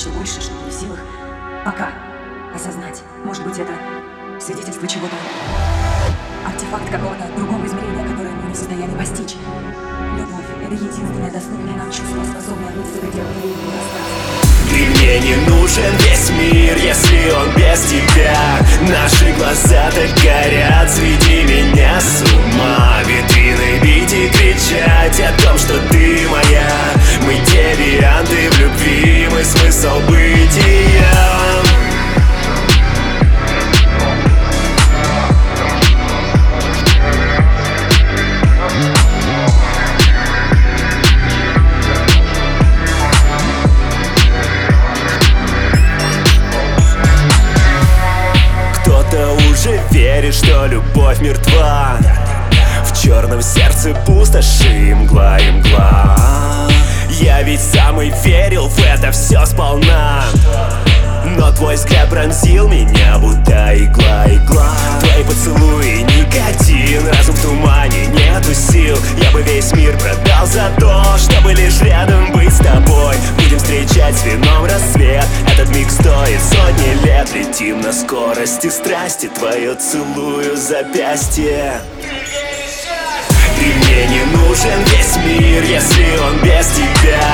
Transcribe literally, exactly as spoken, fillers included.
еще больше, что не в силах пока осознать. Может быть, это свидетельство чего-то, артефакт какого-то другого измерения, которое мы не в состоянии постичь. Любовь — это единственное доступное нам чувство, способное выйти за пределы времени и пространства. Ты мне не нужен весь мир, если он без тебя. Наши глаза так горят, сведи меня с ума. Витрины бить и кричать о том, что ты моя. Мы девианты в любви, мы смысл бытия. Уже верит, что любовь мертва. В черном сердце пустоши и мгла, и мгла. Я ведь сам и верил в это все сполна. Но твой взгляд пронзил меня, будто игла, игла. Твои поцелуи никотин, разум в тумане, нету сил. Я бы весь мир продал за то, чтобы лишь рядом быть с тобой. Будем встречать с вином рассвет, этот миг стоит сотни лет. Летим на скорости страсти, твое целую запястье. Ты мне не нужен весь мир, если он без тебя.